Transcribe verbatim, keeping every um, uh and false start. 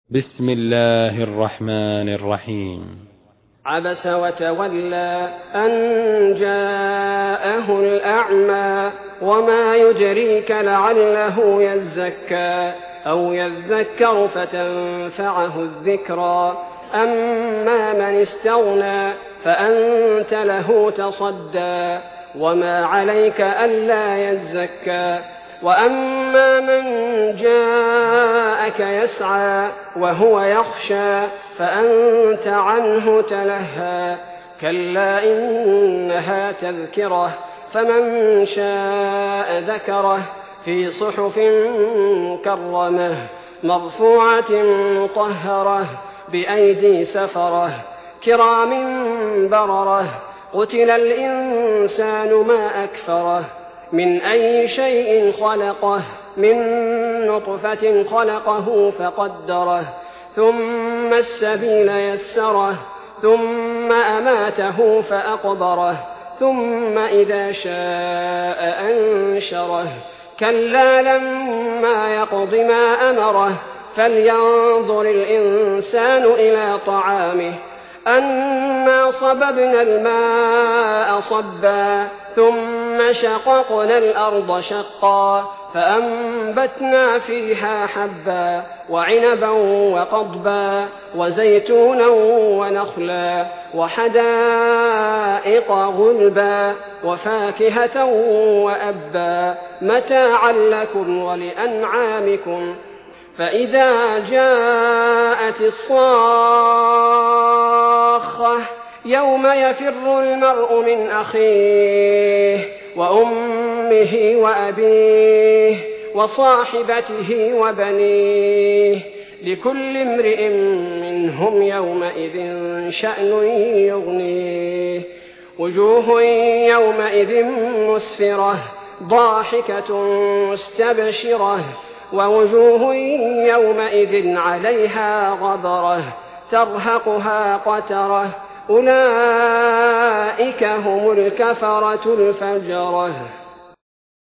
بسم الله الرحمن الرحيم. عبس وتولى أن جاءه الأعمى وما يدريك لعله يزكى أو يذكر فتنفعه الذكرى أما من استغنى فأنت له تصدى وما عليك ألا يزكى وأما من جاءك يسعى وهو يخشى فأنت عنه تلهى كلا إنها تذكرة فمن شاء ذكره في صحف مكرمة مرفوعة مطهرة بأيدي سفرة كرام بررة قتل الإنسان ما أكفره من أي شيء خلقه من نطفة خلقه فقدره ثم السبيل يسره ثم أماته فأقبره ثم إذا شاء أنشره كلا لما يقض ما أمره فلينظر الإنسان إلى طعامه أنا صببنا الماء صبا ثم شققنا الأرض شقا فأنبتنا فيها حبا وعنبا وقضبا وزيتونا ونخلا وحدائق غلبا وفاكهة وأبا متاعا لكم ولأنعامكم فإذا جاءت الصاخة يوم يفر المرء من أخيه وأمه وأبيه وصاحبته وبنيه لكل امرئ منهم يومئذ شأن يغنيه وجوه يومئذ مسفرة ضاحكة مستبشرة ووجوه يومئذ عليها غبرة ترهقها قترة أولئك هم الكفرة الفجرة.